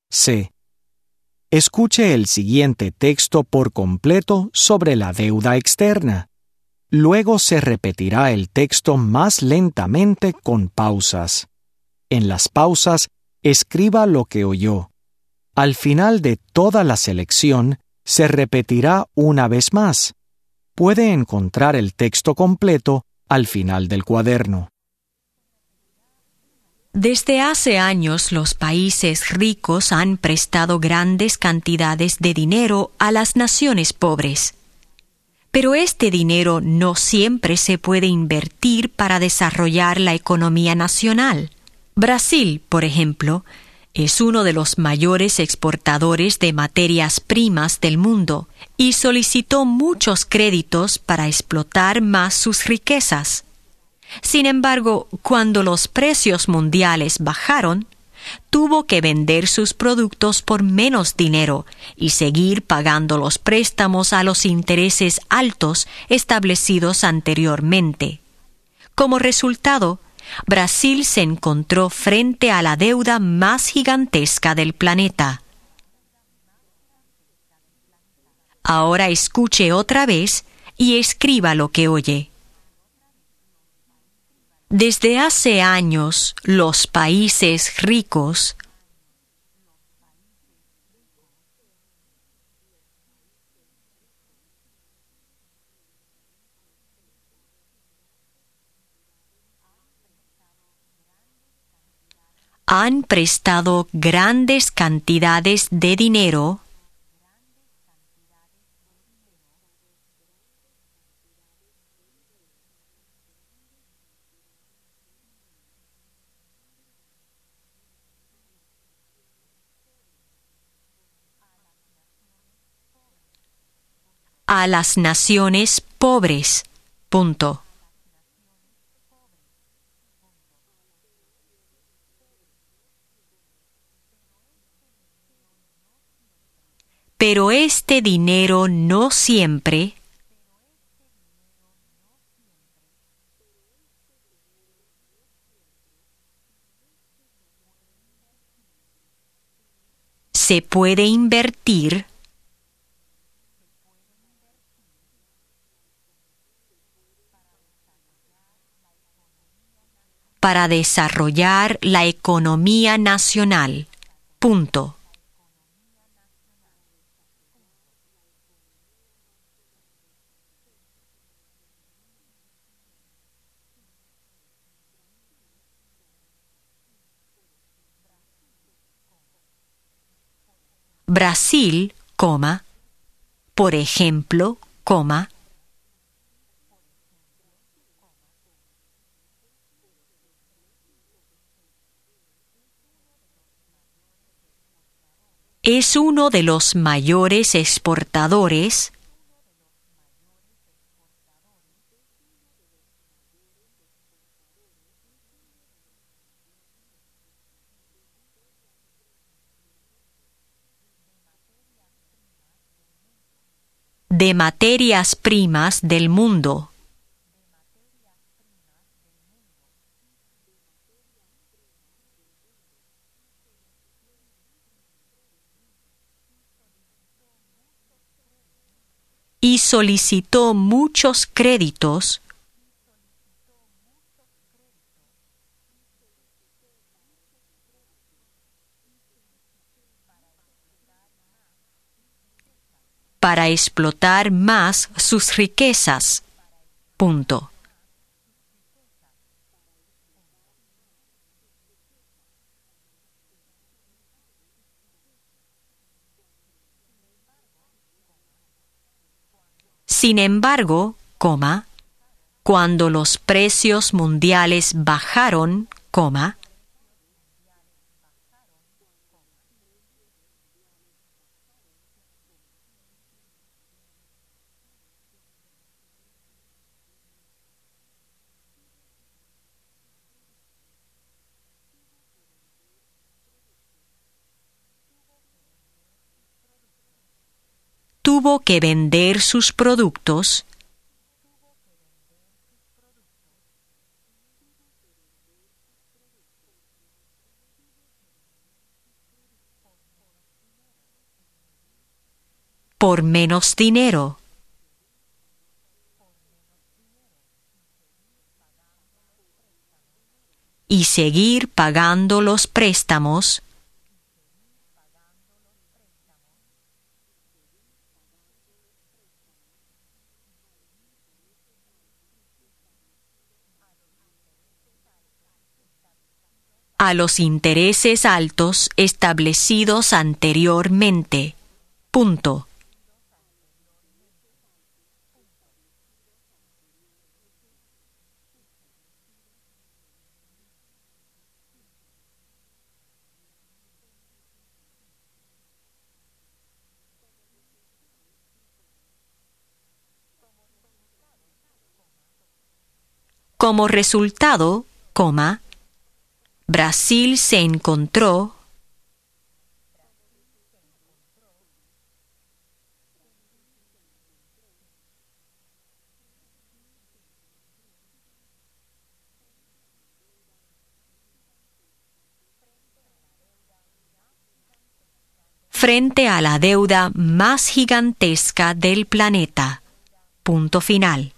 C. Escuche el siguiente texto por completo sobre la deuda externa. Luego se repetirá el texto más lentamente con pausas. En las pausas, escriba lo que oyó. Al final de toda la selección, se repetirá una vez más. Puede encontrar el texto completo al final del cuaderno. Desde hace años los países ricos han prestado grandes cantidades de dinero a las naciones pobres. Pero este dinero no siempre se puede invertir para desarrollar la economía nacional. Brasil, por ejemplo, es uno de los mayores exportadores de materias primas del mundo y solicitó muchos créditos para explotar más sus riquezas. Sin embargo, cuando los precios mundiales bajaron, tuvo que vender sus productos por menos dinero y seguir pagando los préstamos a los intereses altos establecidos anteriormente. Como resultado, Brasil se encontró frente a la deuda más gigantesca del planeta. Ahora escuche otra vez y escriba lo que oye. Desde hace años, los países ricos han prestado grandes cantidades de dinero a las naciones pobres. Punto. Pero este dinero no siempre se puede invertir para desarrollar la economía nacional. Punto. Brasil, por ejemplo, es uno de los mayores exportadores de materias primas del mundo. Y solicitó muchos créditos para explotar más sus riquezas. Punto. Sin embargo, cuando los precios mundiales bajaron, tuvo que vender sus productos por menos dinero. Y seguir pagando los préstamos a los intereses altos establecidos anteriormente. Punto. Como resultado, Brasil se encontró frente a la deuda más gigantesca del planeta. Punto final.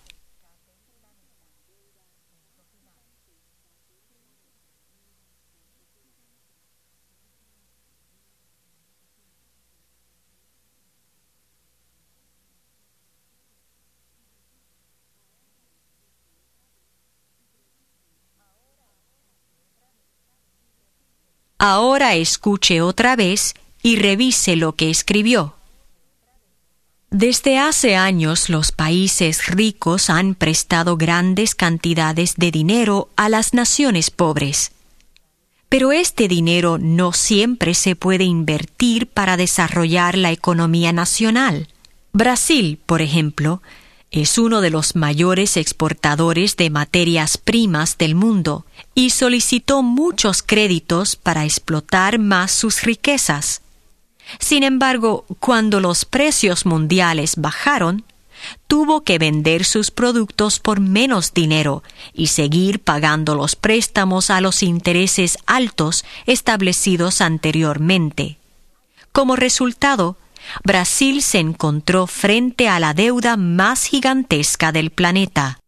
Ahora escuche otra vez y revise lo que escribió. Desde hace años los países ricos han prestado grandes cantidades de dinero a las naciones pobres. Pero este dinero no siempre se puede invertir para desarrollar la economía nacional. Brasil, por ejemplo, es uno de los mayores exportadores de materias primas del mundo y solicitó muchos créditos para explotar más sus riquezas. Sin embargo, cuando los precios mundiales bajaron, tuvo que vender sus productos por menos dinero y seguir pagando los préstamos a los intereses altos establecidos anteriormente. Como resultado, Brasil se encontró frente a la deuda más gigantesca del planeta.